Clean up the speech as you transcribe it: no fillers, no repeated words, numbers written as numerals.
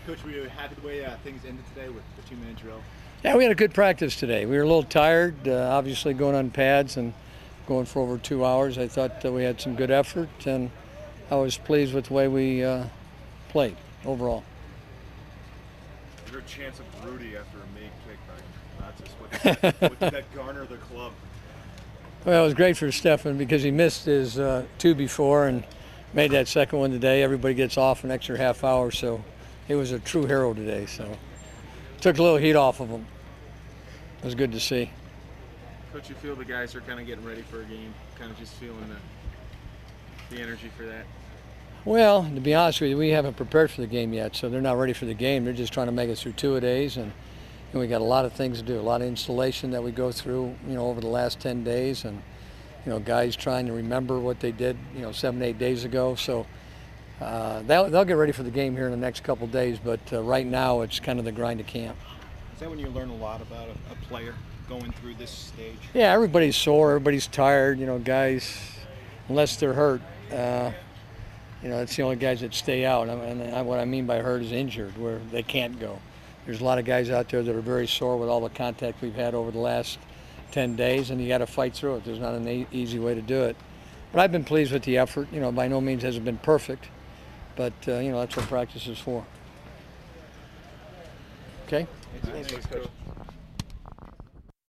Coach, were you happy the way things ended today with the two-minute drill? Yeah, we had a good practice today. We were a little tired, obviously going on pads and going for over 2 hours. I thought we had some good effort, and I was pleased with the way we played overall. Is there a chance of Rudy after a made kick by Nazis? What did that garner the club? Well, it was great for Stefan because he missed his two before and made that second one today. Everybody gets off an extra half hour, so he was a true hero today. So took a little heat off of him. It was good to see. Coach, you feel the guys are kind of getting ready for a game, kind of just feeling the energy for that? Well, to be honest with you, we haven't prepared for the game yet, so they're not ready for the game. They're just trying to make it through two-a-days, and we got a lot of things to do, a lot of installation that we go through, over the last 10 days, and guys trying to remember what they did, 7, 8 days ago. So they'll get ready for the game here in the next couple of days, but right now it's kind of the grind of camp. Is that when you learn a lot about a player going through this stage? Yeah, everybody's sore, everybody's tired. Guys, unless they're hurt, that's the only guys that stay out. And what I mean by hurt is injured, where they can't go. There's a lot of guys out there that are very sore with all the contact we've had over the last 10 days, and you got to fight through it. There's not an easy way to do it. But I've been pleased with the effort. By no means has it been perfect, but that's what practice is for. Okay? Thanks, Coach.